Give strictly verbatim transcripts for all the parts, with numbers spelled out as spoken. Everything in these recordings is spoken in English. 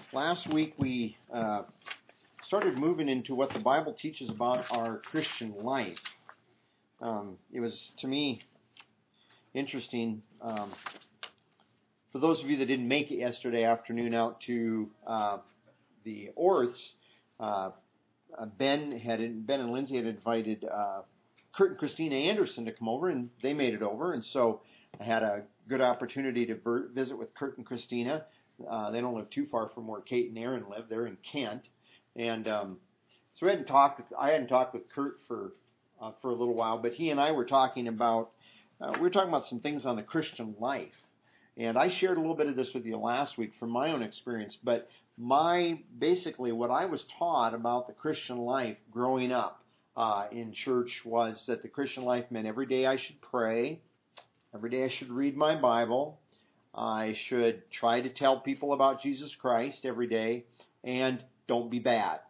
last week we uh, started moving into what the Bible teaches about our Christian life. Um, it was, to me, interesting. Um, for those of you that didn't make it yesterday afternoon out to uh, the Orths, uh, Ben had Ben and Lindsay had invited uh, Kurt and Christina Anderson to come over, and they made it over. And so I had a good opportunity to ver- visit with Kurt and Christina. Uh, they don't live too far from where Kate and Aaron live. They're in Kent, and um, so we hadn't talked. With, I hadn't talked with Kurt for uh, for a little while, but he and I were talking about uh, we were talking about some things on the Christian life, and I shared a little bit of this with you last week from my own experience. But my basically what I was taught about the Christian life growing up uh, in church was that the Christian life meant every day I should pray, every day I should read my Bible. I should try to tell people about Jesus Christ every day, and don't be bad.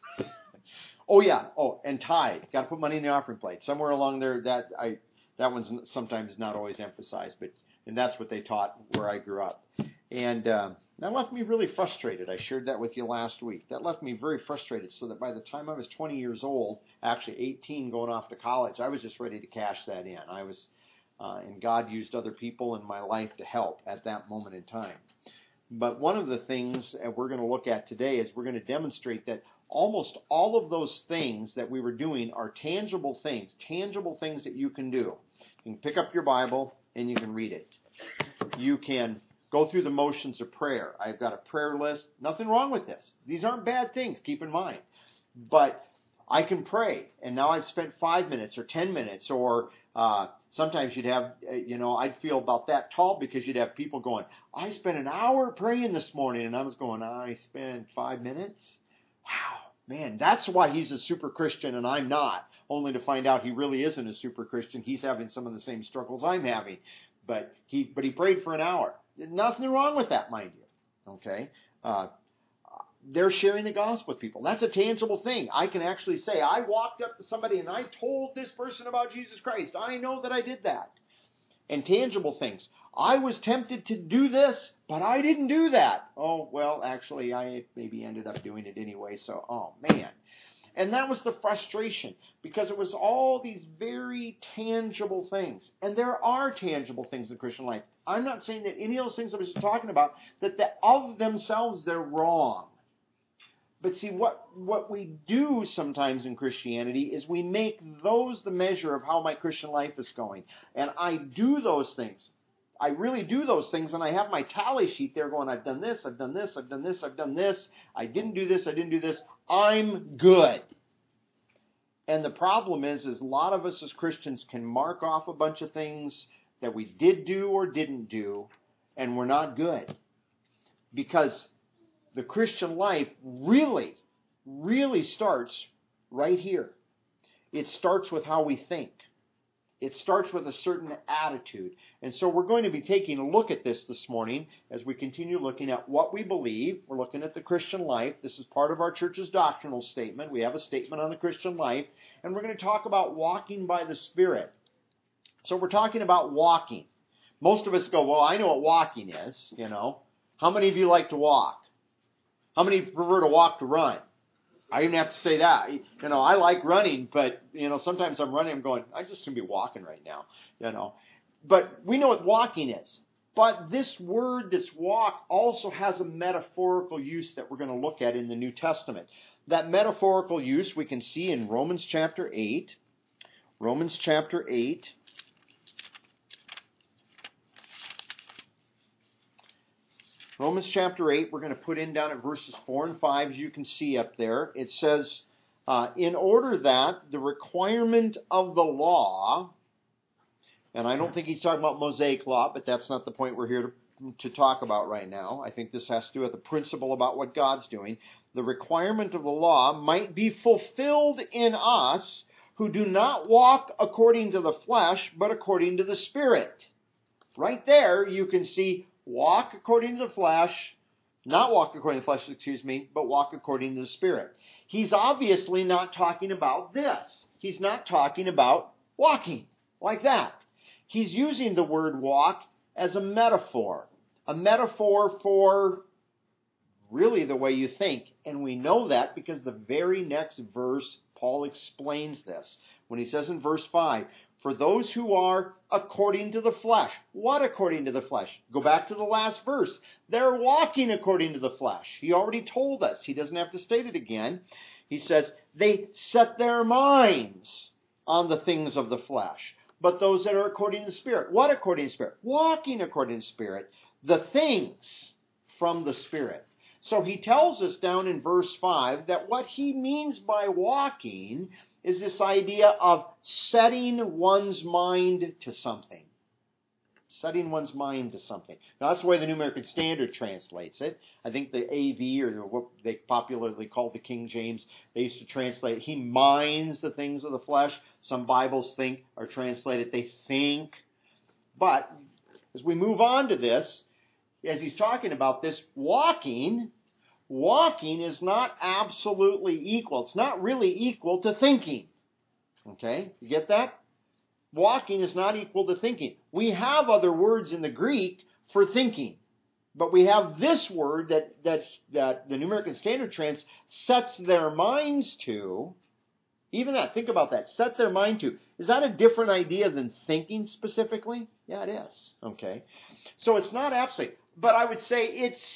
oh yeah, oh, and tithe. Got to put money in the offering plate. Somewhere along there, that I that one's sometimes not always emphasized, but and that's what they taught where I grew up. And um, that left me really frustrated. I shared that with you last week. That left me very frustrated, so that by the time I was twenty years old, actually eighteen, going off to college, I was just ready to cash that in. I was. Uh, and God used other people in my life to help at that moment in time. But one of the things that we're going to look at today is we're going to demonstrate that almost all of those things that we were doing are tangible things, tangible things that you can do. You can pick up your Bible and you can read it. You can go through the motions of prayer. I've got a prayer list. Nothing wrong with this. These aren't bad things, keep in mind. But I can pray, and now I've spent five minutes or ten minutes, or uh, sometimes you'd have, you know, I'd feel about that tall because you'd have people going, I spent an hour praying this morning, and I was going, I spent five minutes? Wow, man, that's why he's a super Christian and I'm not, only to find out he really isn't a super Christian. He's having some of the same struggles I'm having, but he, but he prayed for an hour. Nothing wrong with that, mind you, okay? Uh, They're sharing the gospel with people. That's a tangible thing. I can actually say, I walked up to somebody and I told this person about Jesus Christ. I know that I did that. And tangible things. I was tempted to do this, but I didn't do that. Oh, well, actually, I maybe ended up doing it anyway, so, oh, man. And that was the frustration, because it was all these very tangible things. And there are tangible things in Christian life. I'm not saying that any of those things I was talking about, that the, of themselves, they're wrong. But see, what, what we do sometimes in Christianity is we make those the measure of how my Christian life is going. And I do those things. I really do those things, and I have my tally sheet there going, I've done this, I've done this, I've done this, I've done this. I didn't do this, I didn't do this. I'm good. And the problem is, is a lot of us as Christians can mark off a bunch of things that we did do or didn't do, and we're not good. Because the Christian life really, really starts right here. It starts with how we think. It starts with a certain attitude. And so we're going to be taking a look at this this morning as we continue looking at what we believe. We're looking at the Christian life. This is part of our church's doctrinal statement. We have a statement on the Christian life. And we're going to talk about walking by the Spirit. So we're talking about walking. Most of us go, well, I know what walking is, you know. How many of you like to walk? How many prefer to walk to run? I even have to say that. You know, I like running, but, you know, sometimes I'm running, I'm going, I just going to be walking right now, you know. But we know what walking is. But this word that's walk also has a metaphorical use that we're going to look at in the New Testament. That metaphorical use we can see in Romans chapter eight. Romans chapter eight. Romans chapter eight, we're going to put in down at verses four and five, as you can see up there. It says, uh, in order that the requirement of the law, and I don't think he's talking about Mosaic law, but that's not the point we're here to, to talk about right now. I think this has to do with the principle about what God's doing. The requirement of the law might be fulfilled in us who do not walk according to the flesh, but according to the Spirit. Right there, you can see walk according to the flesh, not walk according to the flesh, excuse me, but walk according to the Spirit. He's obviously not talking about this. He's not talking about walking like that. He's using the word walk as a metaphor, a metaphor for really the way you think. And we know that because the very next verse, Paul explains this. When he says in verse five, for those who are according to the flesh. What according to the flesh? Go back to the last verse. They're walking according to the flesh. He already told us. He doesn't have to state it again. He says, they set their minds on the things of the flesh. But those that are according to the Spirit. What according to the Spirit? Walking according to the Spirit. The things from the Spirit. So he tells us down in verse five that what he means by walking is this idea of setting one's mind to something. Setting one's mind to something. Now that's the way the New American Standard translates it. I think the A V, or what they popularly call the King James, they used to translate, he minds the things of the flesh. Some Bibles think, or translate it, they think. But as we move on to this, as he's talking about this, walking, walking is not absolutely equal. It's not really equal to thinking. Okay, you get that? Walking is not equal to thinking. We have other words in the Greek for thinking, but we have this word that that, that the New American Standard trans sets their minds to. Even that, think about that. Set their mind to. Is that a different idea than thinking specifically? Yeah, it is. Okay, so it's not absolutely, but I would say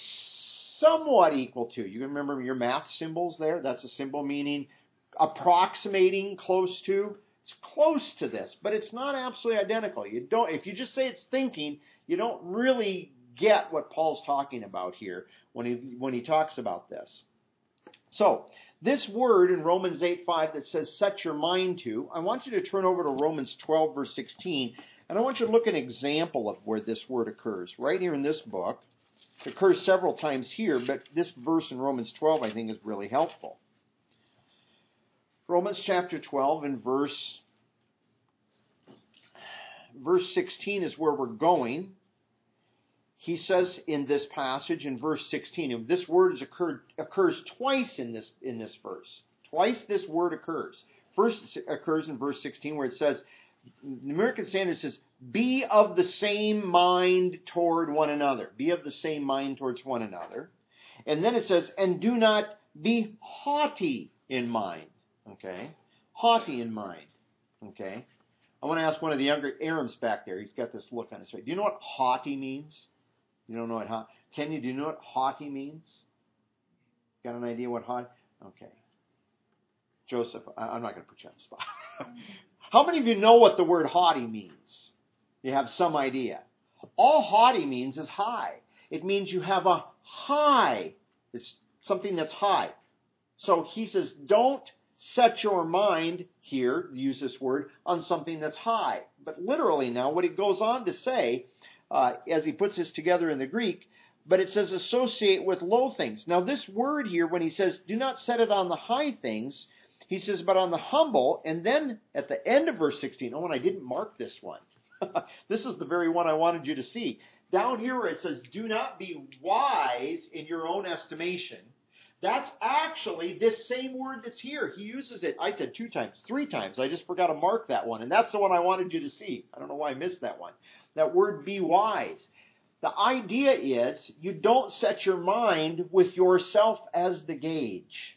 it's somewhat equal to. You remember your math symbols there? That's a symbol meaning approximating, close to. It's close to this, but it's not absolutely identical. You don't, if you just say it's thinking, you don't really get what Paul's talking about here when he when he talks about this. So, this word in Romans eight five that says set your mind to, I want you to turn over to Romans twelve verse sixteen, and I want you to look at an example of where this word occurs. Right here in this book. It occurs several times here, but this verse in Romans twelve I think is really helpful. Romans chapter twelve and verse, verse sixteen is where we're going. He says in this passage in verse sixteen, this word has occurred, occurs twice in this, in this verse. Twice this word occurs. First it occurs in verse sixteen where it says, the American Standard says, be of the same mind toward one another. Be of the same mind towards one another. And then it says, and do not be haughty in mind. Okay? Haughty in mind. Okay? I want to ask one of the younger Arams back there. He's got this look on his face. Do you know what haughty means? You don't know what haughty... Can you, do you know what haughty means? Got an idea what haughty... Okay. Joseph, I, I'm not going to put you on the spot. How many of you know what the word haughty means? You have some idea. All haughty means is high. It means you have a high. It's something that's high. So he says, don't set your mind here, use this word, on something that's high. But literally now, what he goes on to say, uh, as he puts this together in the Greek, but it says associate with low things. Now this word here, when he says, do not set it on the high things, he says, but on the humble, and then at the end of verse sixteen, oh, and I didn't mark this one. This is the very one I wanted you to see. Down here where it says, do not be wise in your own estimation, that's actually this same word that's here. He uses it, I said two times, three times. I just forgot to mark that one. And that's the one I wanted you to see. I don't know why I missed that one. That word be wise. The idea is you don't set your mind with yourself as the gauge.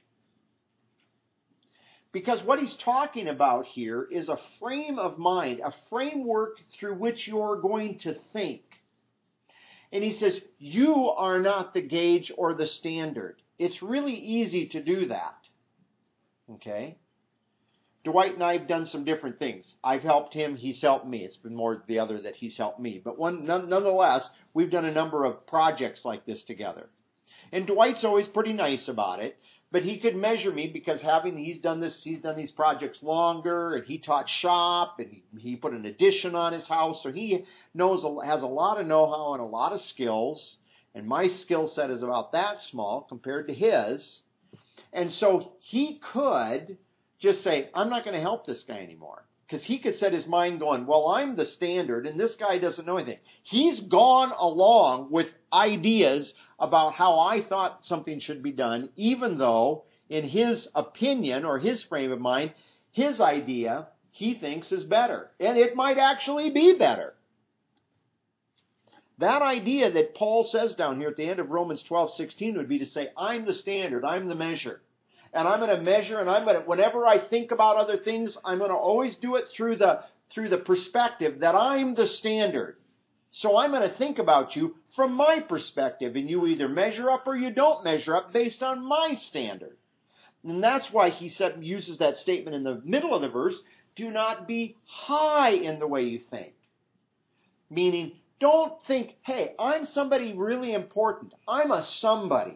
Because what he's talking about here is a frame of mind, a framework through which you're going to think. And he says, you are not the gauge or the standard. It's really easy to do that. Okay? Dwight and I have done some different things. I've helped him, he's helped me. It's been more the other that he's helped me. But one, nonetheless, we've done a number of projects like this together. And Dwight's always pretty nice about it. But he could measure me because having he's done this, he's done these projects longer, and he taught shop, and he, he put an addition on his house, so he knows has a lot of know-how and a lot of skills. And my skill set is about that small compared to his, and so he could just say, "I'm not going to help this guy anymore," because he could set his mind going, "Well, I'm the standard, and this guy doesn't know anything." He's gone along with ideas about how I thought something should be done, even though, in his opinion or his frame of mind, his idea, he thinks is better. And it might actually be better. That idea that Paul says down here at the end of Romans twelve sixteen would be to say, I'm the standard, I'm the measure. And I'm going to measure, and I'm going to, whenever I think about other things, I'm going to always do it through the, through the perspective that I'm the standard. So I'm going to think about you from my perspective, and you either measure up or you don't measure up based on my standard. And that's why he said, uses that statement in the middle of the verse, do not be high in the way you think. Meaning, don't think, hey, I'm somebody really important. I'm a somebody.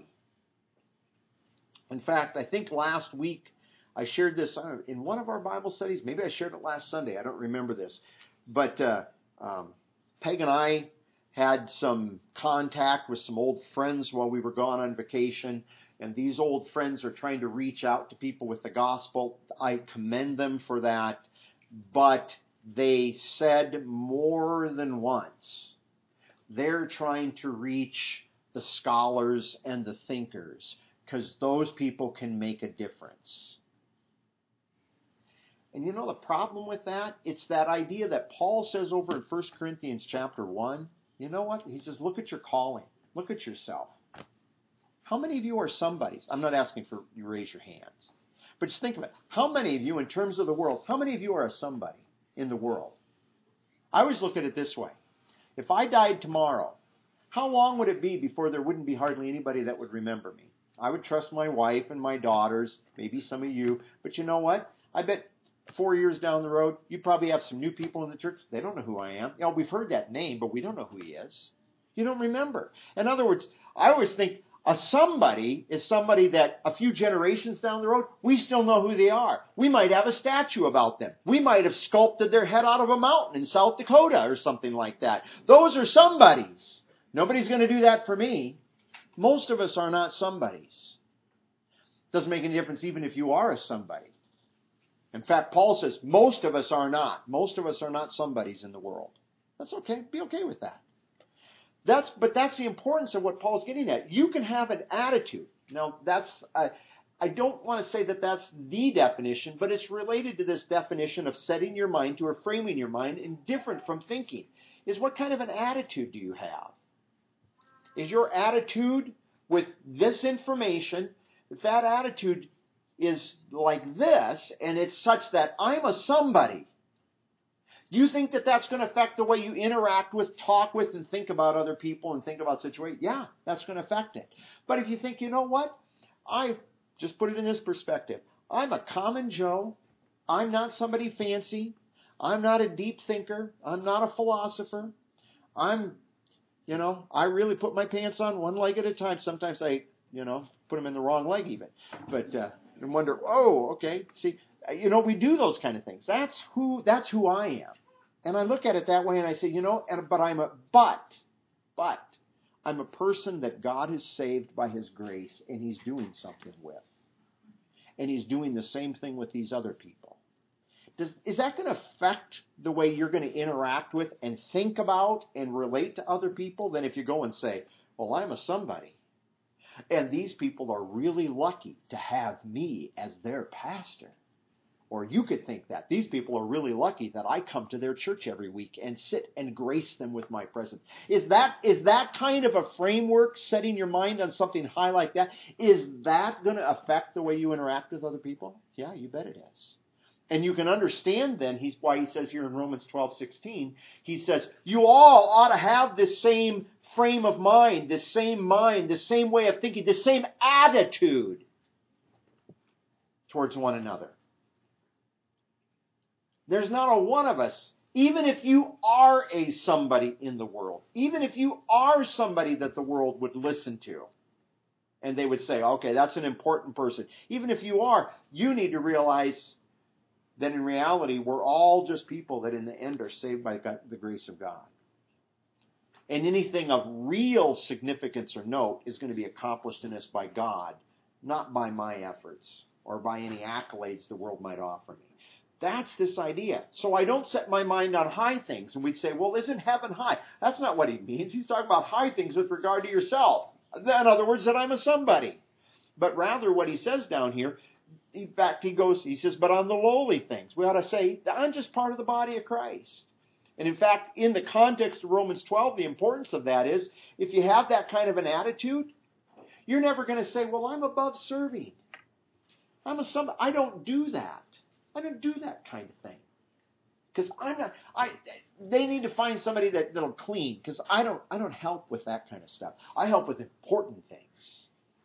In fact, I think last week I shared this in one of our Bible studies. Maybe I shared it last Sunday. I don't remember this. But uh, um, Peg and I had some contact with some old friends while we were gone on vacation. And these old friends are trying to reach out to people with the gospel. I commend them for that. But they said more than once, they're trying to reach the scholars and the thinkers, because those people can make a difference. And you know the problem with that? It's that idea that Paul says over in First Corinthians chapter one. You know what? He says, look at your calling. Look at yourself. How many of you are somebodies? I'm not asking for you to raise your hands. But just think of it. How many of you, in terms of the world, how many of you are a somebody in the world? I always look at it this way. If I died tomorrow, how long would it be before there wouldn't be hardly anybody that would remember me? I would trust my wife and my daughters, maybe some of you. But you know what? I bet four years down the road, you probably have some new people in the church. They don't know who I am. You know, we've heard that name, but we don't know who he is. You don't remember. In other words, I always think a somebody is somebody that a few generations down the road, we still know who they are. We might have a statue about them. We might have sculpted their head out of a mountain in South Dakota or something like that. Those are somebodies. Nobody's going to do that for me. Most of us are not somebodies. Doesn't make any difference even if you are a somebody. In fact, Paul says most of us are not. Most of us are not somebodies in the world. That's okay. Be okay with that. That's, but that's the importance of what Paul's getting at. You can have an attitude. Now, that's, uh, I don't want to say that that's the definition, but it's related to this definition of setting your mind to or framing your mind, and different from thinking, is what kind of an attitude do you have? Is your attitude with this information, if that attitude is like this, and it's such that I'm a somebody, do you think that that's going to affect the way you interact with, talk with, and think about other people and think about situations? Yeah, that's going to affect it. But if you think, you know what? I just put it in this perspective. I'm a common Joe. I'm not somebody fancy. I'm not a deep thinker. I'm not a philosopher. I'm, you know, I really put my pants on one leg at a time. Sometimes I, you know, put them in the wrong leg even. But uh, and wonder, oh, okay, see, you know, we do those kind of things. That's who, that's who I am. And I look at it that way and I say, you know, and, but I'm a, but, but, I'm a person that God has saved by His grace and He's doing something with. And He's doing the same thing with these other people. Does, is that going to affect the way you're going to interact with and think about and relate to other people than if you go and say, well, I'm a somebody. And these people are really lucky to have me as their pastor. Or you could think that these people are really lucky that I come to their church every week and sit and grace them with my presence. Is that, is that kind of a framework, setting your mind on something high like that, is that going to affect the way you interact with other people? Yeah, you bet it is. And you can understand then he's why he says here in Romans twelve sixteen, he says, you all ought to have this same frame of mind, this same mind, this same way of thinking, this same attitude towards one another. There's not a one of us, even if you are a somebody in the world, even if you are somebody that the world would listen to, and they would say, okay, that's an important person. Even if you are, you need to realize that in reality, we're all just people that in the end are saved by God, the grace of God. And anything of real significance or note is going to be accomplished in us by God, not by my efforts or by any accolades the world might offer me. That's this idea. So I don't set my mind on high things. And we'd say, well, isn't heaven high? That's not what he means. He's talking about high things with regard to yourself. In other words, that I'm a somebody. But rather what he says down here, in fact, he goes, he says, but on the lowly things. We ought to say, I'm just part of the body of Christ. And in fact, in the context of Romans twelve, the importance of that is, if you have that kind of an attitude, you're never going to say, well, I'm above serving. I'm a some. I don't do that. I don't do that kind of thing. Because I'm not. I. They need to find somebody that, that'll clean. Because I don't. I don't help with that kind of stuff. I help with important things.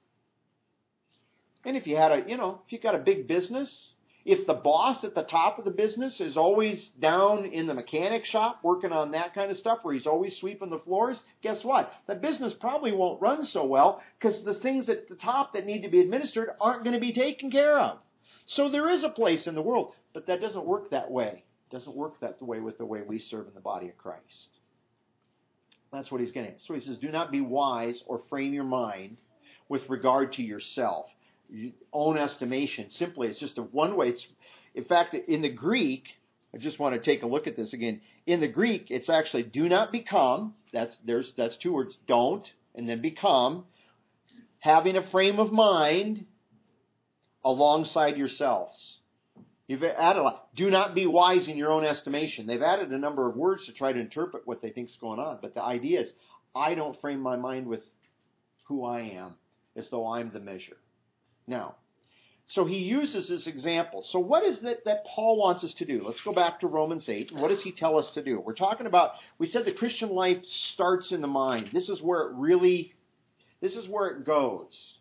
And if you had a, you know, if you got a big business, if the boss at the top of the business is always down in the mechanic shop working on that kind of stuff, where he's always sweeping the floors, guess what? The business probably won't run so well because the things at the top that need to be administered aren't going to be taken care of. So there is a place in the world, but that doesn't work that way. It doesn't work that way with the way we serve in the body of Christ. That's what he's getting at. So he says, do not be wise or frame your mind with regard to yourself. Your own estimation, simply, it's just a one way. It's, in fact, in the Greek, I just want to take a look at this again. In the Greek, it's actually do not become. That's there's that's two words. Don't and then become. Having a frame of mind alongside yourselves. You've added a lot. Do not be wise in your own estimation. They've added a number of words to try to interpret what they think is going on. But the idea is, I don't frame my mind with who I am as though I'm the measure. Now, so he uses this example. So what is it that Paul wants us to do? Let's go back to Romans eight. What does he tell us to do? We're talking about, we said the Christian life starts in the mind. This is where it really, this is where it goes.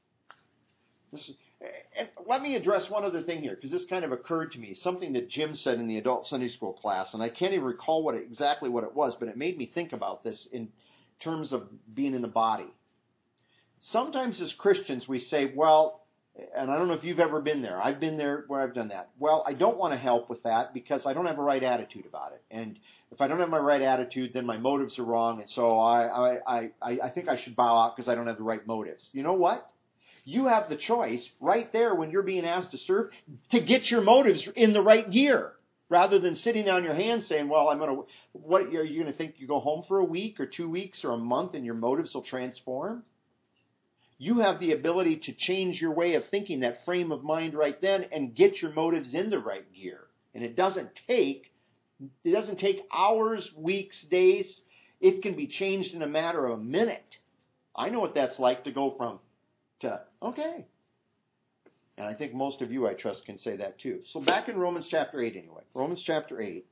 This is, and let me address one other thing here, because this kind of occurred to me. Something that Jim said in the adult Sunday school class, and I can't even recall what it, exactly what it was, but it made me think about this in terms of being in the body. Sometimes as Christians we say, well, and I don't know if you've ever been there. I've been there where I've done that. Well, I don't want to help with that because I don't have a right attitude about it. And if I don't have my right attitude, then my motives are wrong. And so I, I, I, I think I should bow out because I don't have the right motives. You know what? You have the choice right there when you're being asked to serve to get your motives in the right gear. Rather than sitting on your hands saying, well, I'm going to, what are you going to think? You go home for a week or two weeks or a month and your motives will transform? You have the ability to change your way of thinking, that frame of mind right then, and get your motives in the right gear. And it doesn't take, it doesn't take hours, weeks, days. It can be changed in a matter of a minute. I know what that's like to go from to, okay. And I think most of you, I trust, can say that too. So back in Romans chapter eight anyway. Romans chapter eight.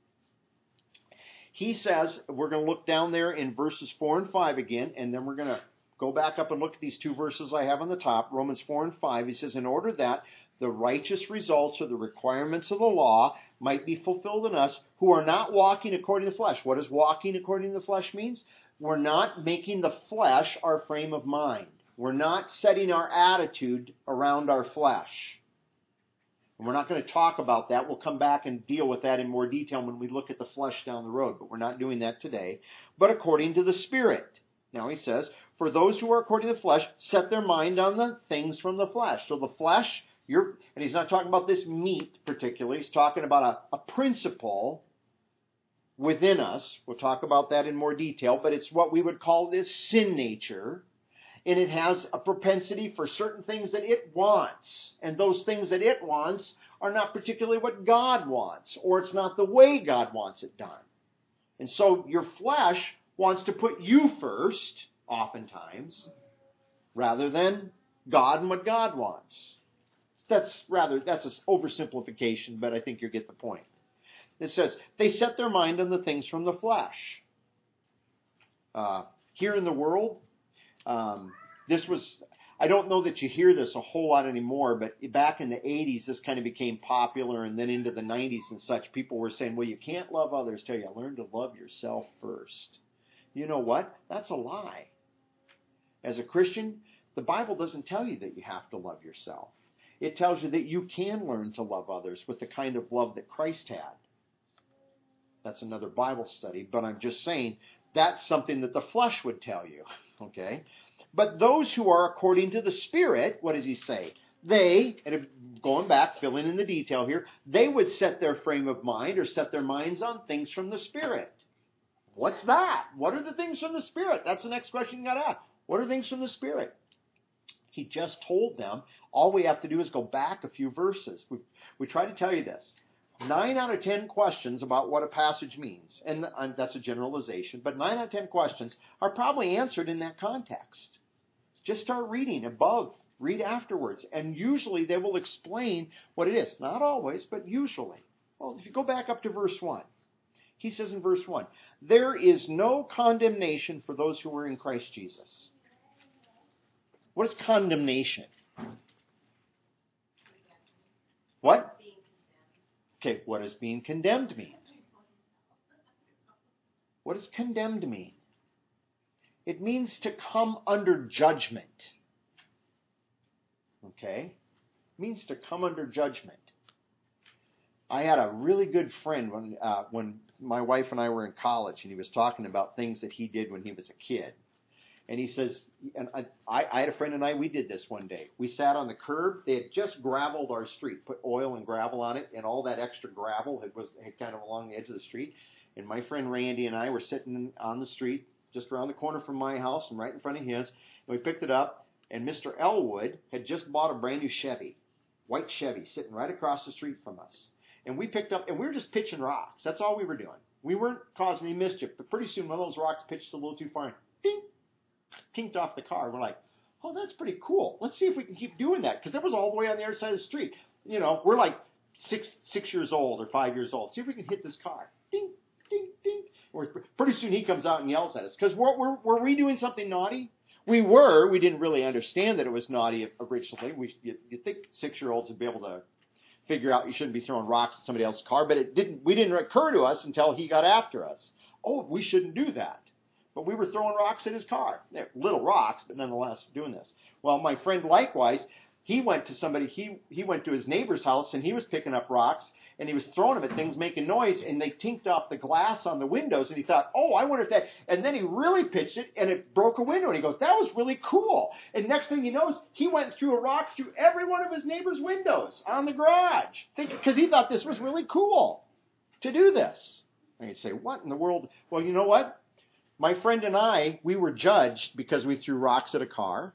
He says, we're going to look down there in verses four and five again, and then we're going to go back up and look at these two verses I have on the top, Romans four and five. He says, in order that the righteous results or the requirements of the law might be fulfilled in us who are not walking according to the flesh. What does walking according to the flesh means? We're not making the flesh our frame of mind. We're not setting our attitude around our flesh. And we're not going to talk about that. We'll come back and deal with that in more detail when we look at the flesh down the road, but we're not doing that today. But according to the Spirit. Now he says, for those who are according to the flesh, set their mind on the things from the flesh. So the flesh, you're, and he's not talking about this meat particularly. He's talking about a, a principle within us. We'll talk about that in more detail, but it's what we would call this sin nature. And it has a propensity for certain things that it wants. And those things that it wants are not particularly what God wants, or it's not the way God wants it done. And so your flesh wants to put you first, oftentimes, rather than God and what God wants. That's rather, that's an oversimplification, but I think you get the point. It says, they set their mind on the things from the flesh. Uh, here in the world, um, this was, I don't know that you hear this a whole lot anymore, but back in the eighties, this kind of became popular, and then into the nineties and such, people were saying, well, you can't love others till you learn to love yourself first. You know what? That's a lie. As a Christian, the Bible doesn't tell you that you have to love yourself. It tells you that you can learn to love others with the kind of love that Christ had. That's another Bible study, but I'm just saying that's something that the flesh would tell you. Okay? But those who are according to the Spirit, what does he say? They, and going back, filling in the detail here, they would set their frame of mind or set their minds on things from the Spirit. What's that? What are the things from the Spirit? That's the next question you got to ask. What are things from the Spirit? He just told them. All we have to do is go back a few verses. We, we try to tell you this. nine out of ten questions about what a passage means, and that's a generalization, but nine out of ten questions are probably answered in that context. Just start reading above, read afterwards, and usually they will explain what it is. Not always, but usually. Well, if you go back up to verse one, he says in verse one, there is no condemnation for those who are in Christ Jesus. What is condemnation? What? Okay, what does being condemned mean? What does condemned mean? It means to come under judgment. Okay? It means to come under judgment. I had a really good friend when uh, when my wife and I were in college, and he was talking about things that he did when he was a kid. And he says, and I, I had a friend and I, we did this one day. We sat on the curb. They had just graveled our street, put oil and gravel on it, and all that extra gravel had, was had kind of along the edge of the street. And my friend Randy and I were sitting on the street just around the corner from my house and right in front of his. And we picked it up, and Mister Elwood had just bought a brand new Chevy, white Chevy, sitting right across the street from us. And we picked up, and we were just pitching rocks. That's all we were doing. We weren't causing any mischief, but pretty soon one of those rocks pitched a little too far and ding, kinked off the car. We're like, oh, that's pretty cool. Let's see if we can keep doing that, because it was all the way on the other side of the street. You know, we're like six six years old or five years old. See if we can hit this car. Ding, ding, ding. Or pretty soon he comes out and yells at us, because were, were, were we doing something naughty? We were. We didn't really understand that it was naughty originally. We, you, you'd think six-year-olds would be able to figure out you shouldn't be throwing rocks at somebody else's car, but it didn't. We didn't occur to us until he got after us. Oh, we shouldn't do that. But we were throwing rocks at his car. They're little rocks, but nonetheless doing this. Well, my friend likewise, he went to somebody, he, he went to his neighbor's house, and he was picking up rocks, and he was throwing them at things making noise, and they tinked off the glass on the windows, and he thought, oh, I wonder if that, and then he really pitched it, and it broke a window, and he goes, that was really cool. And next thing he knows, he went through a rock through every one of his neighbor's windows on the garage, because he thought this was really cool to do this. And you'd say, what in the world? Well, you know what? My friend and I, we were judged because we threw rocks at a car.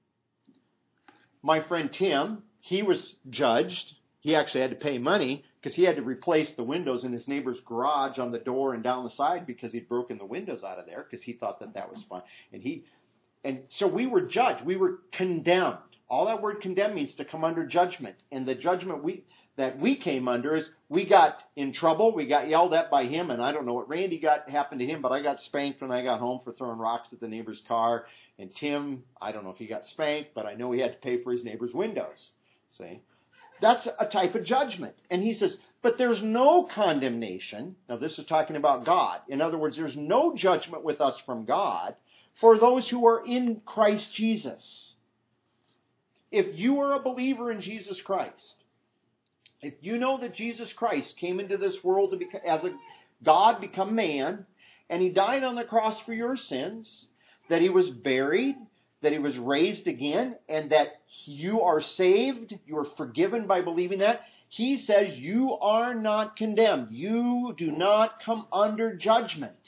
My friend Tim, he was judged. He actually had to pay money because he had to replace the windows in his neighbor's garage on the door and down the side because he'd broken the windows out of there because he thought that that was fun. And he, and so we were judged. We were condemned. All that word condemn means to come under judgment. And the judgment we that we came under is we got in trouble. We got yelled at by him, and I don't know what Randy got happened to him, but I got spanked when I got home for throwing rocks at the neighbor's car. And Tim, I don't know if he got spanked, but I know he had to pay for his neighbor's windows. See? That's a type of judgment. And he says, but there's no condemnation. Now, this is talking about God. In other words, there's no judgment with us from God for those who are in Christ Jesus. If you are a believer in Jesus Christ, if you know that Jesus Christ came into this world to become, as a God become man, and he died on the cross for your sins, that he was buried, that he was raised again, and that you are saved, you are forgiven by believing that, he says you are not condemned. You do not come under judgment.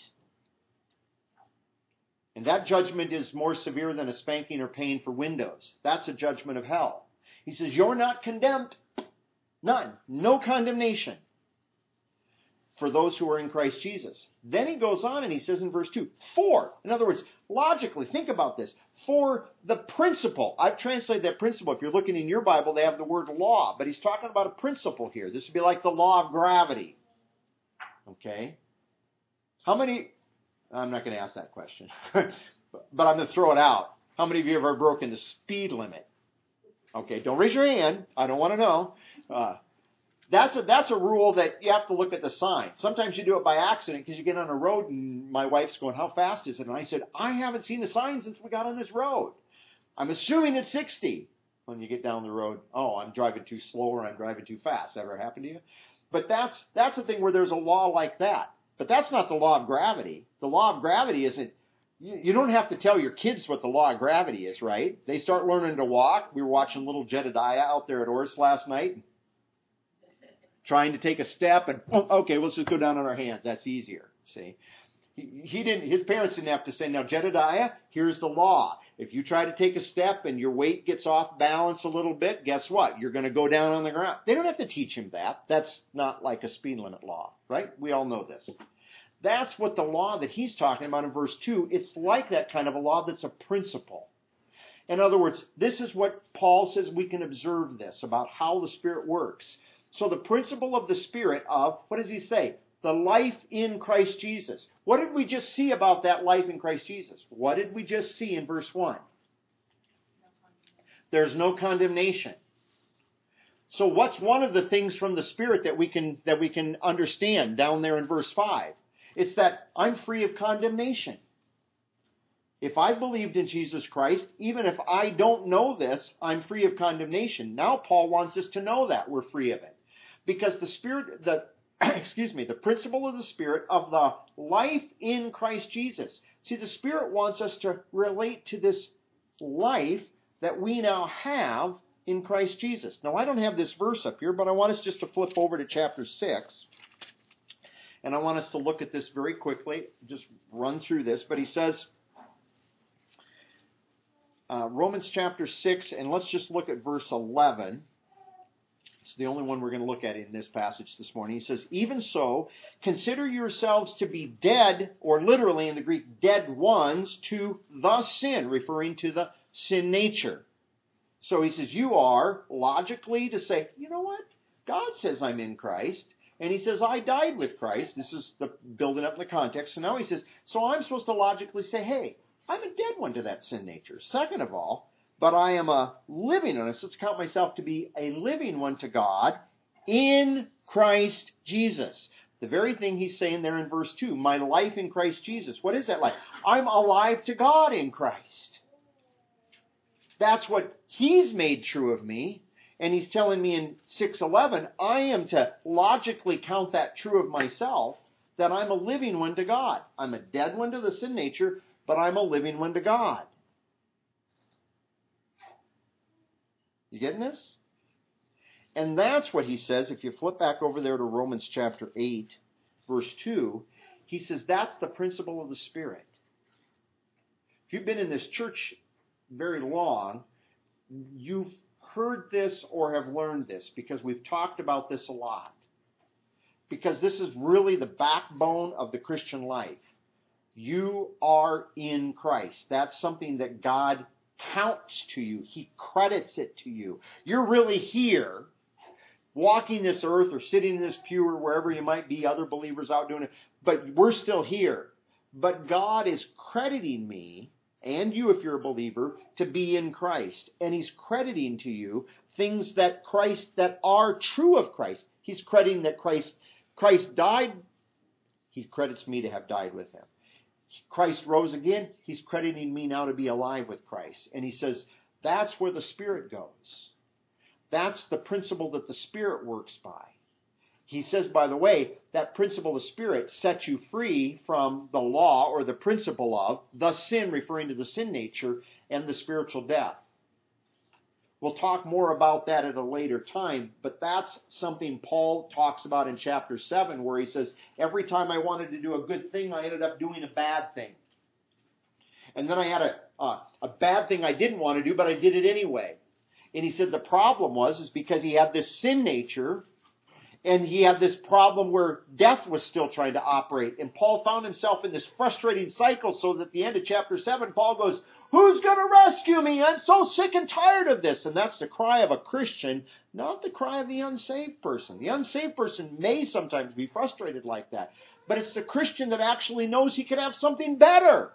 And that judgment is more severe than a spanking or paying for windows. That's a judgment of hell. He says you're not condemned. None. No condemnation for those who are in Christ Jesus. Then he goes on and he says in verse two, for, in other words, logically, think about this, for the principle. I've translated that principle. If you're looking in your Bible, they have the word law, but he's talking about a principle here. This would be like the law of gravity. Okay? How many, I'm not going to ask that question, but I'm going to throw it out. How many of you have ever broken the speed limit? Okay, don't raise your hand. I don't want to know. Uh, that's a that's a rule that you have to look at the sign. Sometimes you do it by accident because you get on a road and my wife's going, how fast is it? And I said, I haven't seen the sign since we got on this road. I'm assuming it's sixty. When you get down the road, oh, I'm driving too slow or I'm driving too fast. Ever happened to you? But that's that's the thing where there's a law like that. But that's not the law of gravity. The law of gravity isn't. You don't have to tell your kids what the law of gravity is, right? They start learning to walk. We were watching little Jedediah out there at Orr's last night, trying to take a step, and, oh, okay, let's just go down on our hands. That's easier, see? He, he didn't. His parents didn't have to say, now, Jedediah, here's the law. If you try to take a step and your weight gets off balance a little bit, guess what? You're going to go down on the ground. They don't have to teach him that. That's not like a speed limit law, right? We all know this. That's what the law that he's talking about in verse two, it's like that kind of a law that's a principle. In other words, this is what Paul says we can observe this about how the Spirit works. So the principle of the Spirit of, what does he say? The life in Christ Jesus. What did we just see about that life in Christ Jesus? What did we just see in verse one? There's no condemnation. So what's one of the things from the Spirit that we can that we can understand down there in verse five? It's that I'm free of condemnation. If I believed in Jesus Christ, even if I don't know this, I'm free of condemnation. Now Paul wants us to know that we're free of it. Because the Spirit, the excuse me, the principle of the Spirit of the life in Christ Jesus. See, the Spirit wants us to relate to this life that we now have in Christ Jesus. Now, I don't have this verse up here, but I want us just to flip over to chapter six. And I want us to look at this very quickly, just run through this. But he says, uh, Romans chapter six, and let's just look at verse eleven. It's the only one we're going to look at in this passage this morning. He says, even so, consider yourselves to be dead, or literally in the Greek, dead ones to the sin, referring to the sin nature. So he says, you are logically to say, you know what? God says I'm in Christ. And he says, I died with Christ. This is the building up the context. So now he says, so I'm supposed to logically say, hey, I'm a dead one to that sin nature. Second of all, but I am a living one. So let's count myself to be a living one to God in Christ Jesus. The very thing he's saying there in verse two, my life in Christ Jesus. What is that like? I'm alive to God in Christ. That's what he's made true of me. And he's telling me in six eleven, I am to logically count that true of myself, that I'm a living one to God. I'm a dead one to the sin nature, but I'm a living one to God. You getting this? And that's what he says. If you flip back over there to Romans chapter eight, verse two, he says that's the principle of the Spirit. If you've been in this church very long, you've heard this or have learned this because we've talked about this a lot. Because this is really the backbone of the Christian life. You are in Christ. That's something that God counts to you. He credits it to you. You're really here, walking this earth or sitting in this pew or wherever you might be, other believers out doing it, but we're still here. But God is crediting me, and you if you're a believer, to be in Christ. And He's crediting to you things that Christ, that are true of Christ. He's crediting that Christ, Christ died. He credits me to have died with Him. Christ rose again. He's crediting me now to be alive with Christ. And he says, that's where the Spirit goes. That's the principle that the Spirit works by. He says, by the way, that principle of the Spirit sets you free from the law or the principle of the sin, referring to the sin nature, and the spiritual death. We'll talk more about that at a later time, but that's something Paul talks about in chapter seven, where he says, every time I wanted to do a good thing, I ended up doing a bad thing. And then I had a, uh, a bad thing I didn't want to do, but I did it anyway. And he said the problem was is because he had this sin nature, and he had this problem where death was still trying to operate. And Paul found himself in this frustrating cycle, so that at the end of chapter seven, Paul goes, who's going to rescue me? I'm so sick and tired of this. And that's the cry of a Christian, not the cry of the unsaved person. The unsaved person may sometimes be frustrated like that, but it's the Christian that actually knows he could have something better.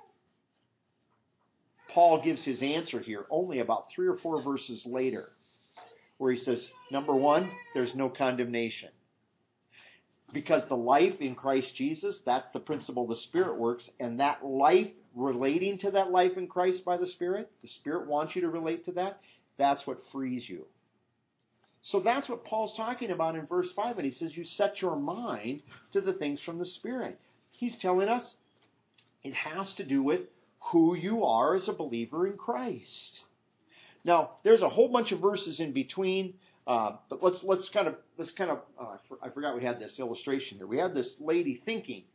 Paul gives his answer here only about three or four verses later, where he says, number one, there's no condemnation. Because the life in Christ Jesus, that's the principle the Spirit works, and that life relating to that life in Christ by the Spirit, the Spirit wants you to relate to that, that's what frees you. So that's what Paul's talking about in verse five, and he says you set your mind to the things from the Spirit. He's telling us it has to do with who you are as a believer in Christ. Now, there's a whole bunch of verses in between, uh, but let's let's kind of let's kind of uh, I forgot we had this illustration here. We had this lady thinking,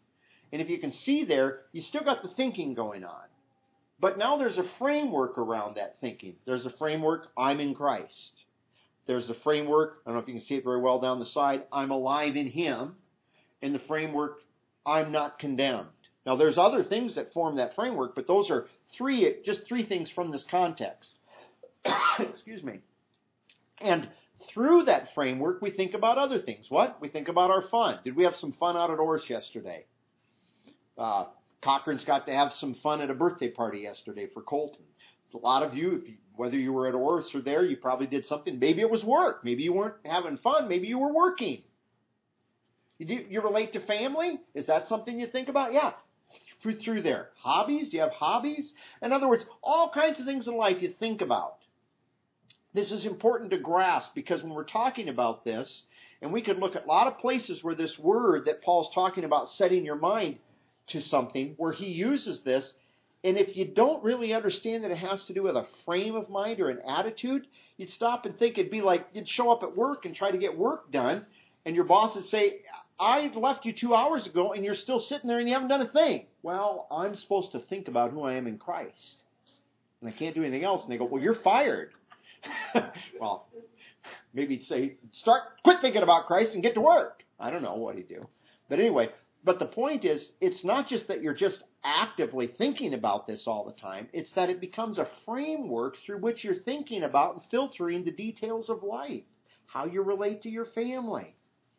And if you can see there, you still got the thinking going on. But now there's a framework around that thinking. There's a framework, I'm in Christ. There's a framework, I don't know if you can see it very well down the side, I'm alive in Him. And the framework, I'm not condemned. Now there's other things that form that framework, but those are three, just three things from this context. Excuse me. And through that framework, we think about other things. What? We think about our fun. Did we have some fun out at Orr's yesterday? Uh, Cochran's got to have some fun at a birthday party yesterday for Colton. A lot of you, if you, whether you were at Orr's or there, you probably did something. Maybe it was work. Maybe you weren't having fun. Maybe you were working. You, do, you relate to family? Is that something you think about? Yeah, through, through there. Hobbies? Do you have hobbies? In other words, all kinds of things in life you think about. This is important to grasp because when we're talking about this, and we could look at a lot of places where this word that Paul's talking about, setting your mind to something, where he uses this, and if you don't really understand that it has to do with a frame of mind or an attitude, you'd stop and think it'd be like you'd show up at work and try to get work done, and your boss would say, I left you two hours ago, and you're still sitting there and you haven't done a thing. Well, I'm supposed to think about who I am in Christ, and I can't do anything else. And they go, well, you're fired. Well, maybe he'd say, start, quit thinking about Christ and get to work. I don't know what he'd do. But anyway, but the point is, it's not just that you're just actively thinking about this all the time. It's that it becomes a framework through which you're thinking about and filtering the details of life. How you relate to your family.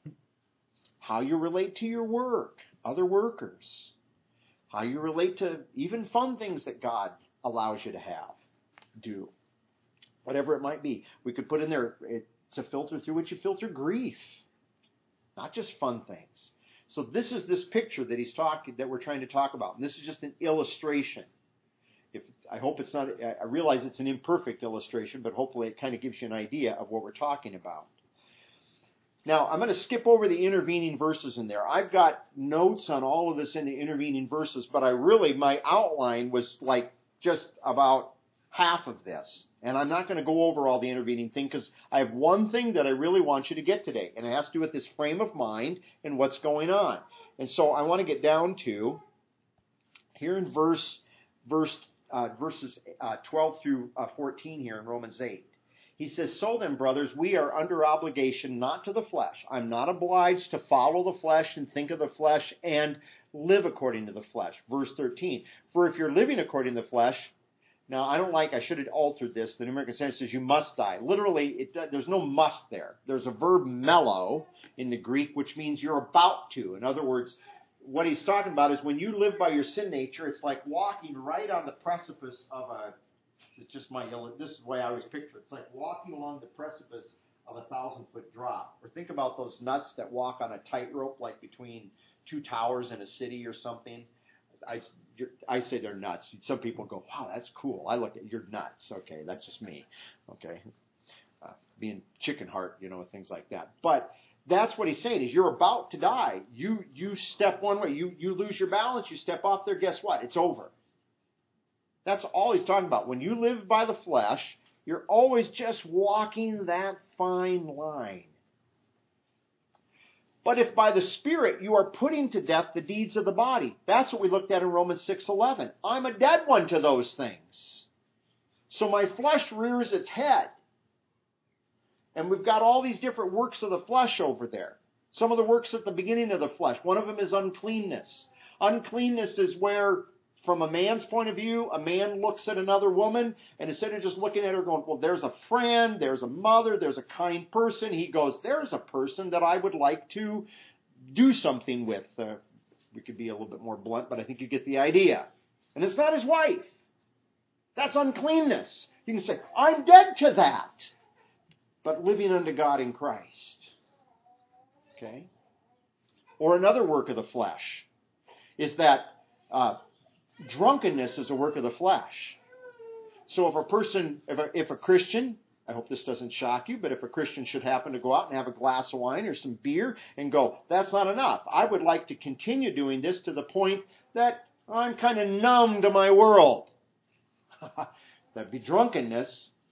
How you relate to your work, other workers. How you relate to even fun things that God allows you to have, do. Whatever it might be. We could put in there, it's a filter through which you filter grief. Not just fun things. So this is this picture that he's talking, that we're trying to talk about. And this is just an illustration. If I hope it's not, I realize it's an imperfect illustration, but hopefully it kind of gives you an idea of what we're talking about. Now, I'm going to skip over the intervening verses in there. I've got notes on all of this in the intervening verses, but I really, my outline was like just about half of this. And I'm not going to go over all the intervening thing because I have one thing that I really want you to get today. And it has to do with this frame of mind and what's going on. And so I want to get down to here in verse, verse uh, verses uh, twelve through uh, fourteen here in Romans eight. He says, so then, brothers, we are under obligation not to the flesh. I'm not obliged to follow the flesh and think of the flesh and live according to the flesh. Verse thirteen, for if you're living according to the flesh, now, I don't like, I should have altered this. The New American Standard says you must die. Literally, it, there's no must there. There's a verb mello in the Greek, which means you're about to. In other words, what he's talking about is when you live by your sin nature, it's like walking right on the precipice of a, it's just my, this is the way I always picture it. It's like walking along the precipice of a thousand-foot drop. Or think about those nuts that walk on a tightrope, like between two towers in a city or something. I, I say they're nuts. Some people go, wow, that's cool. I look at, you're nuts. Okay, that's just me. Okay, uh, being chicken heart, you know, things like that. But that's what he's saying is you're about to die. You you step one way. You, you lose your balance. You step off there. Guess what? It's over. That's all he's talking about. When you live by the flesh, you're always just walking that fine line. But if by the Spirit you are putting to death the deeds of the body, that's what we looked at in Romans six eleven. I'm a dead one to those things. So my flesh rears its head. And we've got all these different works of the flesh over there. Some of the works at the beginning of the flesh. One of them is uncleanness. Uncleanness is where, from a man's point of view, a man looks at another woman, and instead of just looking at her going, well, there's a friend, there's a mother, there's a kind person, he goes, there's a person that I would like to do something with. Uh, we could be a little bit more blunt, but I think you get the idea. And it's not his wife. That's uncleanness. You can say, I'm dead to that. But living unto God in Christ. Okay? Or another work of the flesh is that uh, drunkenness is a work of the flesh. So if a person, if a, if a Christian, I hope this doesn't shock you, but if a Christian should happen to go out and have a glass of wine or some beer and go, that's not enough. I would like to continue doing this to the point that I'm kind of numb to my world. That'd be drunkenness.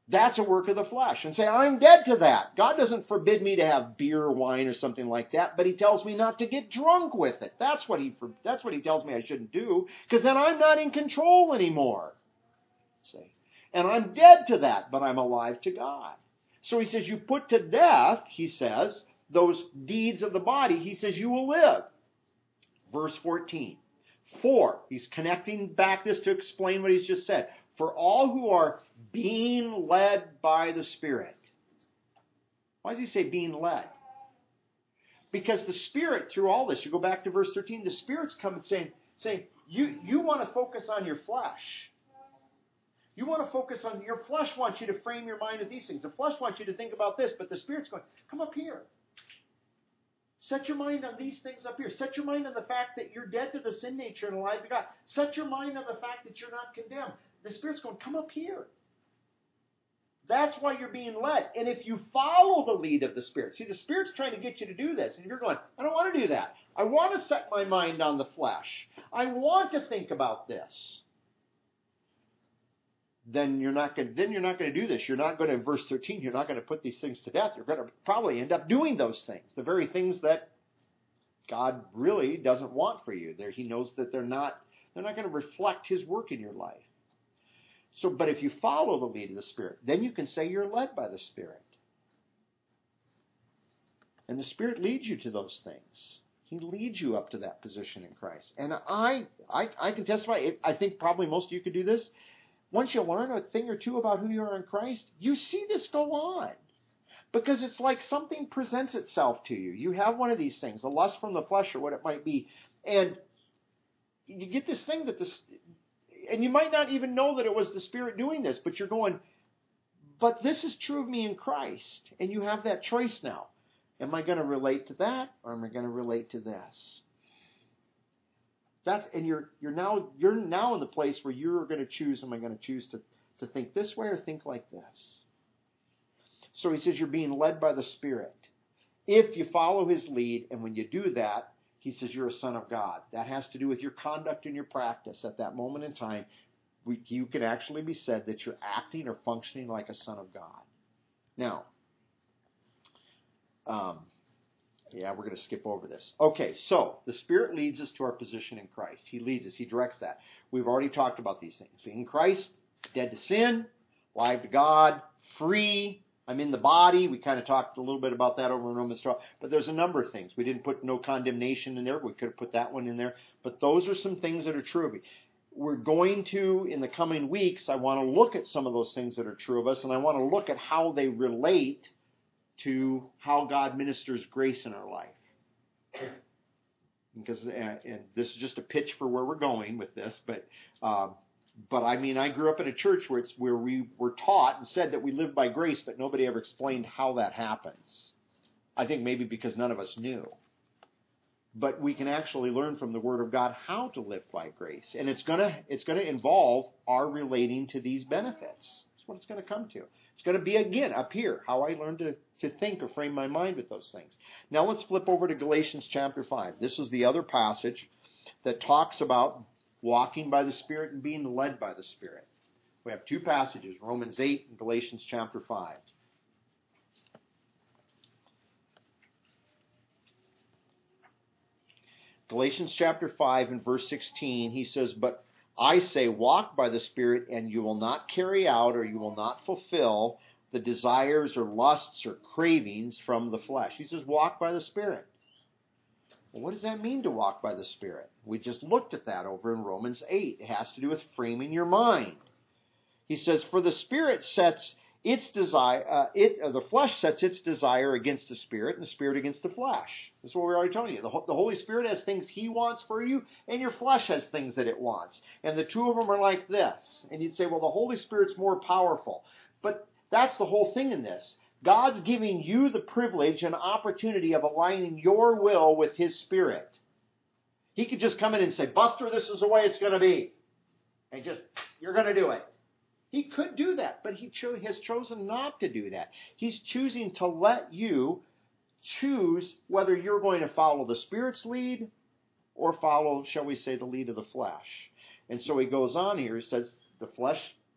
That's a work of the flesh. And say, I'm dead to that. God doesn't forbid me to have beer or wine or something like that, but he tells me not to get drunk with it. That's what he, that's what he tells me I shouldn't do, because then I'm not in control anymore. See? And I'm dead to that, but I'm alive to God. So he says, you put to death, he says, those deeds of the body, he says, you will live. Verse fourteen. For, he's connecting back this to explain what he's just said. For all who are being led by the Spirit. Why does he say being led? Because the Spirit, through all this, you go back to verse thirteen, the Spirit's coming saying, saying you, you want to focus on your flesh. You want to focus on, your flesh wants you to frame your mind with these things. The flesh wants you to think about this, but the Spirit's going, come up here. Set your mind on these things up here. Set your mind on the fact that you're dead to the sin nature and alive to God. Set your mind on the fact that you're not condemned. The Spirit's going, come up here. That's why you're being led. And if you follow the lead of the Spirit, see, the Spirit's trying to get you to do this, and you're going, I don't want to do that. I want to set my mind on the flesh. I want to think about this. Then you're not going. Then you're not going to do this. You're not going to, verse thirteen. You're not going to put these things to death. You're going to probably end up doing those things, the very things that God really doesn't want for you. There, He knows that they're not. They're not going to reflect His work in your life. So, but if you follow the lead of the Spirit, then you can say you're led by the Spirit, and the Spirit leads you to those things. He leads you up to that position in Christ. And I, I, I can testify. I think probably most of you could do this. Once you learn a thing or two about who you are in Christ, you see this go on. Because it's like something presents itself to you. You have one of these things, a lust from the flesh or what it might be. And you get this thing that this, and you might not even know that it was the Spirit doing this, but you're going, but this is true of me in Christ. And you have that choice now. Am I going to relate to that, or am I going to relate to this? That's, and you're you're now you're now in the place where you're going to choose. Am I going to choose to, to think this way or think like this? So he says you're being led by the Spirit. If you follow his lead, and when you do that, he says you're a son of God. That has to do with your conduct and your practice at that moment in time. We, you can actually be said that you're acting or functioning like a son of God. Now, um. Yeah, we're going to skip over this. Okay, so the Spirit leads us to our position in Christ. He leads us. He directs that. We've already talked about these things. In Christ, dead to sin, alive to God, free. I'm in the body. We kind of talked a little bit about that over in Romans twelve. But there's a number of things. We didn't put no condemnation in there. We could have put that one in there. But those are some things that are true of me. We're going to, in the coming weeks, I want to look at some of those things that are true of us, and I want to look at how they relate to how God ministers grace in our life. Because, and this is just a pitch for where we're going with this, but um, but I mean, I grew up in a church where it's where we were taught and said that we live by grace, but nobody ever explained how that happens. I think maybe because none of us knew. But we can actually learn from the Word of God how to live by grace, and it's gonna it's gonna involve our relating to these benefits. That's what it's going to come to. It's going to be, again, up here, how I learned to, to think or frame my mind with those things. Now let's flip over to Galatians chapter five. This is the other passage that talks about walking by the Spirit and being led by the Spirit. We have two passages, Romans eight and Galatians chapter five. Galatians chapter five and verse sixteen, he says, but I say, walk by the Spirit, and you will not carry out or you will not fulfill the desires or lusts or cravings from the flesh. He says, walk by the Spirit. Well, what does that mean to walk by the Spirit? We just looked at that over in Romans eight. It has to do with framing your mind. He says, for the Spirit sets its desire, uh, it, uh, the flesh sets its desire against the Spirit, and the Spirit against the flesh. This is what we're already telling you. The, the Holy Spirit has things He wants for you, and your flesh has things that it wants. And the two of them are like this. And you'd say, well, the Holy Spirit's more powerful. But that's the whole thing in this. God's giving you the privilege and opportunity of aligning your will with His Spirit. He could just come in and say, Buster, this is the way it's going to be. And just, you're going to do it. He could do that, but he cho- has chosen not to do that. He's choosing to let you choose whether you're going to follow the Spirit's lead or follow, shall we say, the lead of the flesh. And so he goes on here. He says the flesh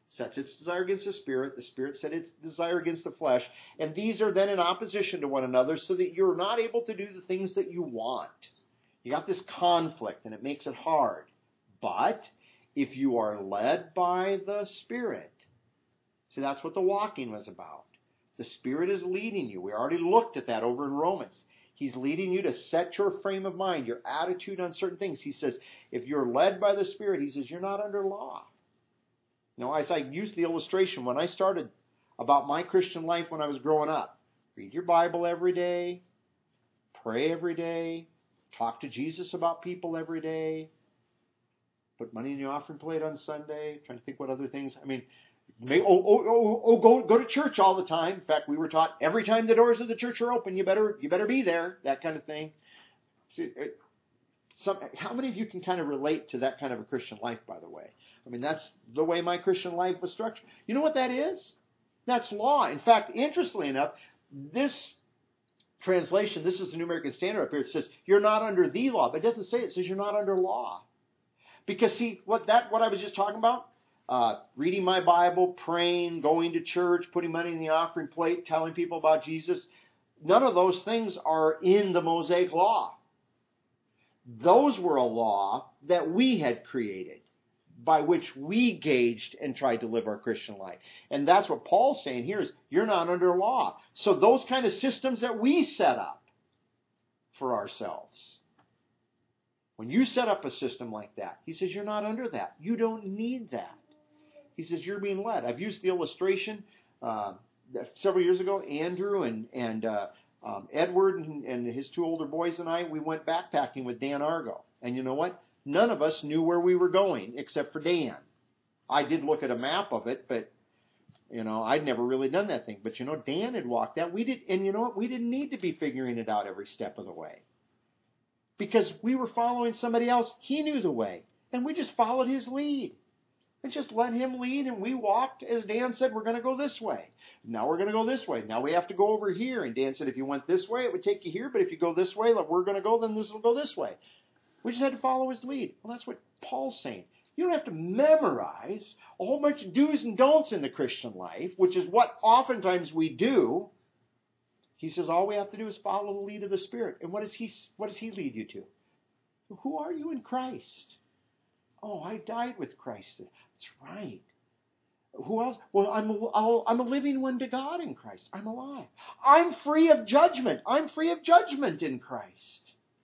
sets its desire against the Spirit. The Spirit set its desire against the flesh. And these are then in opposition to one another so that you're not able to do the things that you want. You got this conflict, and it makes it hard. But if you are led by the Spirit, see, that's what the walking was about. The Spirit is leading you. We already looked at that over in Romans. He's leading you to set your frame of mind, your attitude on certain things. He says, if you're led by the Spirit, he says, you're not under law. Now, as I used the illustration when I started about my Christian life when I was growing up, read your Bible every day, pray every day, talk to Jesus about people every day, put money in the offering plate on Sunday, trying to think what other things. I mean, may, oh, oh, oh, oh, go go to church all the time. In fact, we were taught every time the doors of the church are open, you better you better be there. That kind of thing. See, it, some, how many of you can kind of relate to that kind of a Christian life? By the way, I mean that's the way my Christian life was structured. You know what that is? That's law. In fact, interestingly enough, this translation, this is the New American Standard up here. It says you're not under the law, but it doesn't say it. It says you're not under law. Because see, what that what I was just talking about, uh, reading my Bible, praying, going to church, putting money in the offering plate, telling people about Jesus, none of those things are in the Mosaic Law. Those were a law that we had created, by which we gauged and tried to live our Christian life. And that's what Paul's saying here is, you're not under law. So those kind of systems that we set up for ourselves, when you set up a system like that, he says, you're not under that. You don't need that. He says, you're being led. I've used the illustration uh, several years ago. Andrew and, and uh, um, Edward and, and his two older boys and I, we went backpacking with Dan Argo. And you know what? None of us knew where we were going except for Dan. I did look at a map of it, but, you know, I'd never really done that thing. But, you know, Dan had walked that. We did, and you know what? We didn't need to be figuring it out every step of the way. Because we were following somebody else. He knew the way. And we just followed his lead. And just let him lead. And we walked, as Dan said, we're going to go this way. Now we're going to go this way. Now we have to go over here. And Dan said, if you went this way, it would take you here. But if you go this way, like we're going to go, then this will go this way. We just had to follow his lead. Well, that's what Paul's saying. You don't have to memorize a whole bunch of do's and don'ts in the Christian life, which is what oftentimes we do. He says all we have to do is follow the lead of the Spirit. And what does he, what does he lead you to? Who are you in Christ? Oh, I died with Christ. That's right. Who else? Well, I'm a, I'm a living one to God in Christ. I'm alive. I'm free of judgment. I'm free of judgment in Christ.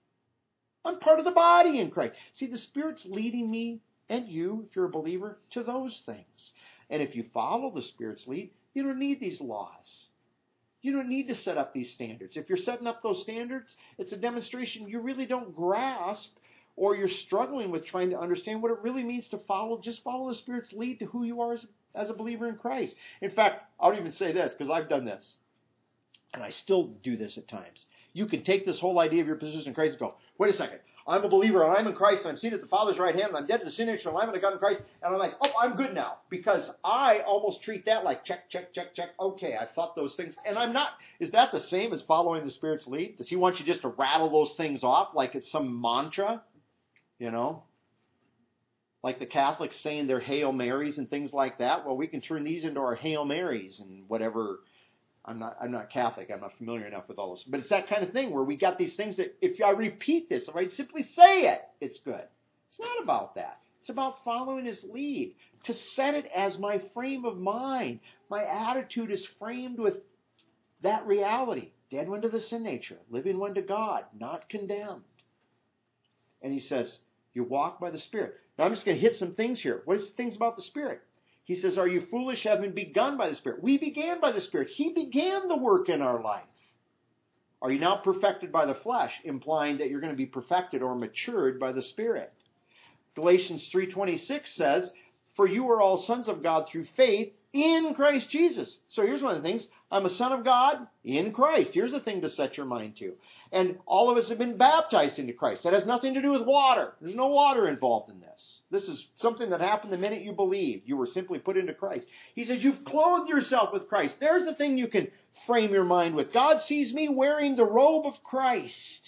I'm part of the body in Christ. See, the Spirit's leading me and you, if you're a believer, to those things. And if you follow the Spirit's lead, you don't need these laws. You don't need to set up these standards. If you're setting up those standards, it's a demonstration you really don't grasp, or you're struggling with trying to understand what it really means to follow, just follow the Spirit's lead to who you are as, as a believer in Christ. In fact, I'll even say this, because I've done this, and I still do this at times. You can take this whole idea of your position in Christ and go, wait a second, I'm a believer, and I'm in Christ, and I'm seated at the Father's right hand, and I'm dead to the sin nature, and I'm alive to God in Christ, and I'm like, oh, I'm good now, because I almost treat that like check, check, check, check, okay, I thought those things, and I'm not. Is that the same as following the Spirit's lead? Does he want you just to rattle those things off like it's some mantra, you know? Like the Catholics saying their Hail Marys and things like that? Well, we can turn these into our Hail Marys and whatever. I'm not I'm not Catholic. I'm not familiar enough with all this. But it's that kind of thing where we got these things that if I repeat this, if I simply say it, it's good. It's not about that. It's about following his lead. To set it as my frame of mind. My attitude is framed with that reality. Dead one to the sin nature. Living one to God. Not condemned. And he says, you walk by the Spirit. Now I'm just going to hit some things here. What is the things about the Spirit? He says, are you foolish having begun by the Spirit? We began by the Spirit. He began the work in our life. Are you now perfected by the flesh? Implying that you're going to be perfected or matured by the Spirit. Galatians three twenty-six says, for you are all sons of God through faith in Christ Jesus. So here's one of the things. I'm a son of God in Christ. Here's the thing to set your mind to. And all of us have been baptized into Christ. That has nothing to do with water. There's no water involved in this. This is something that happened the minute you believed. You were simply put into Christ. He says you've clothed yourself with Christ. There's the thing you can frame your mind with. God sees me wearing the robe of Christ.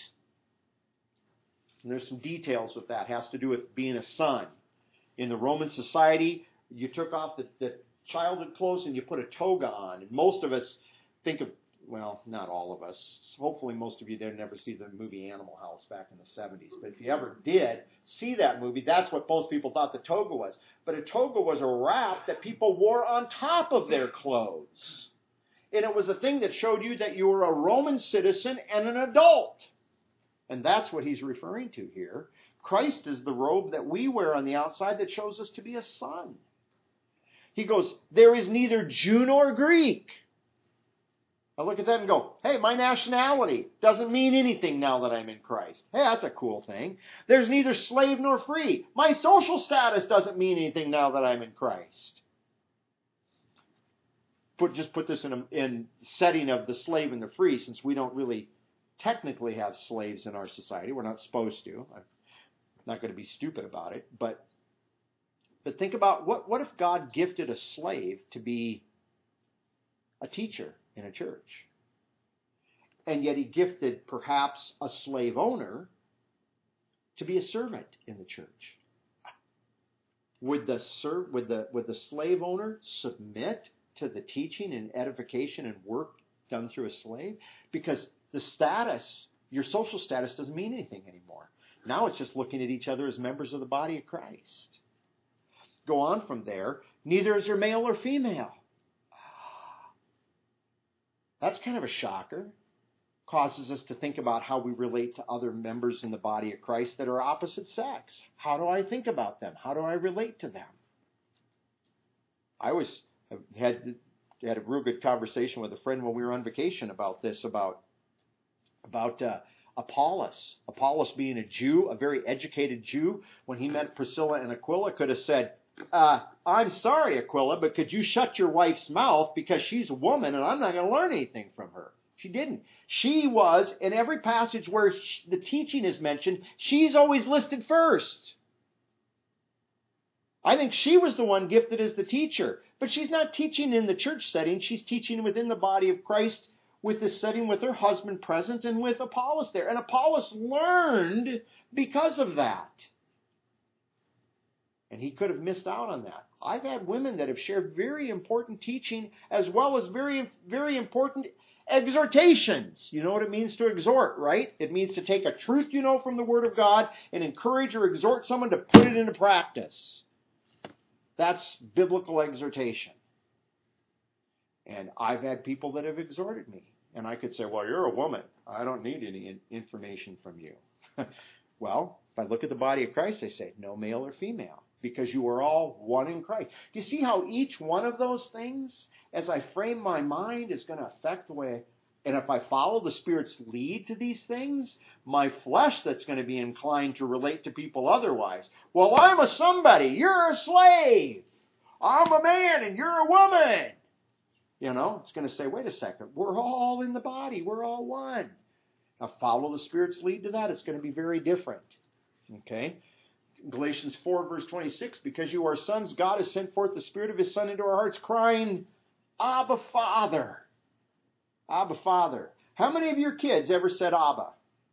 And there's some details with that. It has to do with being a son. In the Roman society, you took off the, the childhood clothes and you put a toga on. And most of us think of, well, not all of us. Hopefully most of you didn't ever see the movie Animal House back in the seventies. But if you ever did see that movie, that's what most people thought the toga was. But a toga was a wrap that people wore on top of their clothes. And it was a thing that showed you that you were a Roman citizen and an adult. And that's what he's referring to here. Christ is the robe that we wear on the outside that shows us to be a son. He goes, there is neither Jew nor Greek. I look at that and go, hey, my nationality doesn't mean anything now that I'm in Christ. Hey, that's a cool thing. There's neither slave nor free. My social status doesn't mean anything now that I'm in Christ. Put, just put this in a in setting of the slave and the free, since we don't really technically have slaves in our society. We're not supposed to. I'm not going to be stupid about it. But, but think about, what, what if God gifted a slave to be a teacher in a church? And yet he gifted perhaps a slave owner to be a servant in the church. Would the, serv- would the, would the slave owner submit to the teaching and edification and work done through a slave? Because the status, your social status, doesn't mean anything anymore. Now it's just looking at each other as members of the body of Christ. Go on from there. Neither is there male or female. That's kind of a shocker. Causes us to think about how we relate to other members in the body of Christ that are opposite sex. How do I think about them? How do I relate to them? I was had had a real good conversation with a friend when we were on vacation about this, about about uh, Apollos. Apollos being a Jew, a very educated Jew, when he met Priscilla and Aquila, could have said, Uh, I'm sorry, Aquila, but could you shut your wife's mouth because she's a woman and I'm not going to learn anything from her? She didn't. She was, in every passage where she, the teaching is mentioned, she's always listed first. I think she was the one gifted as the teacher, but she's not teaching in the church setting. She's teaching within the body of Christ with this setting with her husband present and with Apollos there. And Apollos learned because of that. And he could have missed out on that. I've had women that have shared very important teaching as well as very, very important exhortations. You know what it means to exhort, right? It means to take a truth you know from the Word of God and encourage or exhort someone to put it into practice. That's biblical exhortation. And I've had people that have exhorted me. And I could say, well, you're a woman. I don't need any information from you. Well, if I look at the body of Christ, I say, no male or female. Because you are all one in Christ. Do you see how each one of those things, as I frame my mind, is going to affect the way, and if I follow the Spirit's lead to these things, my flesh that's going to be inclined to relate to people otherwise. Well, I'm a somebody, you're a slave. I'm a man and you're a woman. You know, it's going to say, wait a second, we're all in the body, we're all one. Now follow the Spirit's lead to that, it's going to be very different. Okay? Galatians four, verse twenty-six, because you are sons, God has sent forth the Spirit of His Son into our hearts, crying, Abba, Father. Abba, Father. How many of your kids ever said Abba?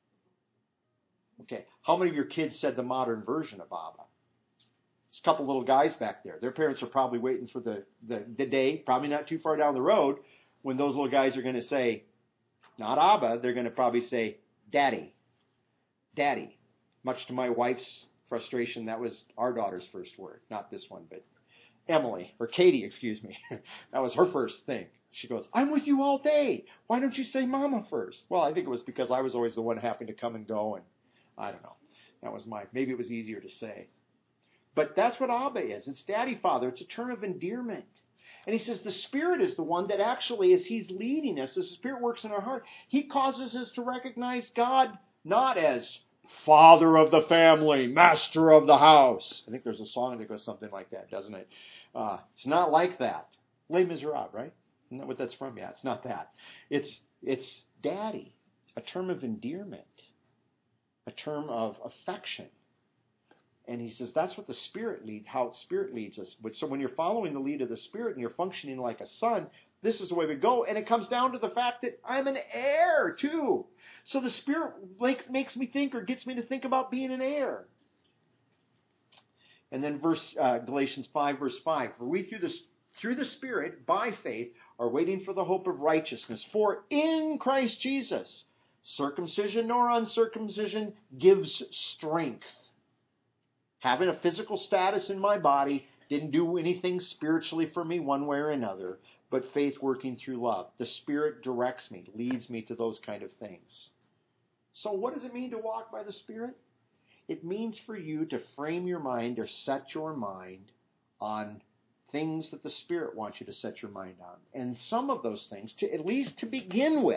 Okay. How many of your kids said the modern version of Abba? There's a couple little guys back there. Their parents are probably waiting for the, the, the day, probably not too far down the road, when those little guys are going to say, not Abba, they're going to probably say, Daddy. Daddy. Much to my wife's frustration, that was our daughter's first word. Not this one, but Emily, or Katie, excuse me. That was her first thing. She goes, I'm with you all day. Why don't you say Mama first? Well, I think it was because I was always the one having to come and go, and I don't know. That was my, maybe it was easier to say. But that's what Abba is. It's Daddy, Father. It's a term of endearment. And he says the Spirit is the one that actually, as He's leading us, as the Spirit works in our heart, He causes us to recognize God not as Father of the family, Master of the house. I think there's a song that goes something like that, doesn't it? Uh, it's not like that. Les Miserables, right? Isn't that what that's from? Yeah, it's not that. It's it's Daddy, a term of endearment, a term of affection. And he says that's what the Spirit leads, how the Spirit leads us. So when you're following the lead of the Spirit and you're functioning like a son, this is the way we go. And it comes down to the fact that I'm an heir too. So the Spirit makes, makes me think, or gets me to think about being an heir. And then verse uh, Galatians five, verse five. For we through this, through the Spirit, by faith, are waiting for the hope of righteousness. For in Christ Jesus, circumcision nor uncircumcision gives strength. Having a physical status in my body didn't do anything spiritually for me one way or another, but faith working through love. The Spirit directs me, leads me to those kind of things. So what does it mean to walk by the Spirit? It means for you to frame your mind or set your mind on things that the Spirit wants you to set your mind on. And some of those things, to at least to begin with.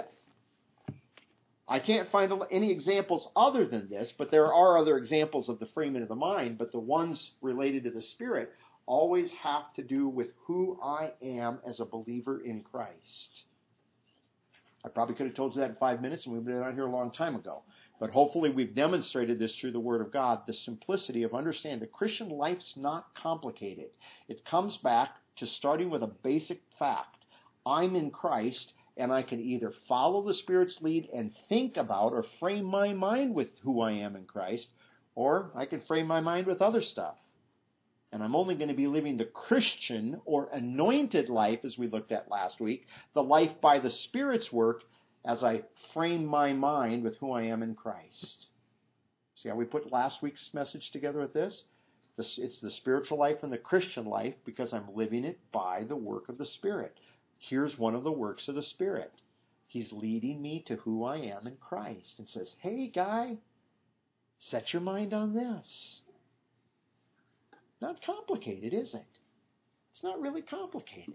I can't find any examples other than this, but there are other examples of the framing of the mind, but the ones related to the Spirit always have to do with who I am as a believer in Christ. I probably could have told you that in five minutes, and we've been out here a long time ago. But hopefully we've demonstrated this through the Word of God, the simplicity of understanding the Christian life's not complicated. It comes back to starting with a basic fact. I'm in Christ, and I can either follow the Spirit's lead and think about or frame my mind with who I am in Christ, or I can frame my mind with other stuff. And I'm only going to be living the Christian or anointed life, as we looked at last week, the life by the Spirit's work, as I frame my mind with who I am in Christ. See how we put last week's message together with this? It's the spiritual life and the Christian life because I'm living it by the work of the Spirit. Here's one of the works of the Spirit. He's leading me to who I am in Christ and says, hey, guy, set your mind on this. Not complicated, is it? It's not really complicated.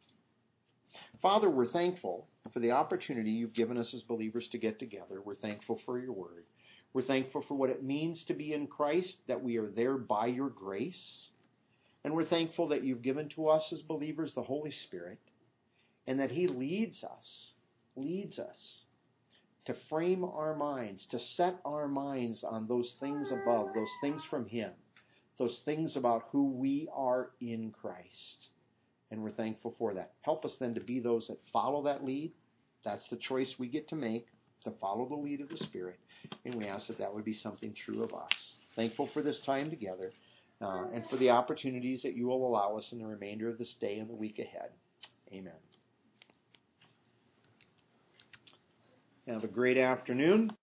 Father, we're thankful for the opportunity you've given us as believers to get together. We're thankful for your word. We're thankful for what it means to be in Christ, that we are there by your grace. And we're thankful that you've given to us as believers the Holy Spirit, and that he leads us, leads us to frame our minds, to set our minds on those things above, those things from him, those things about who we are in Christ. And we're thankful for that. Help us then to be those that follow that lead. That's the choice we get to make, to follow the lead of the Spirit. And we ask that that would be something true of us. Thankful for this time together uh, and for the opportunities that you will allow us in the remainder of this day and the week ahead. Amen. Have a great afternoon.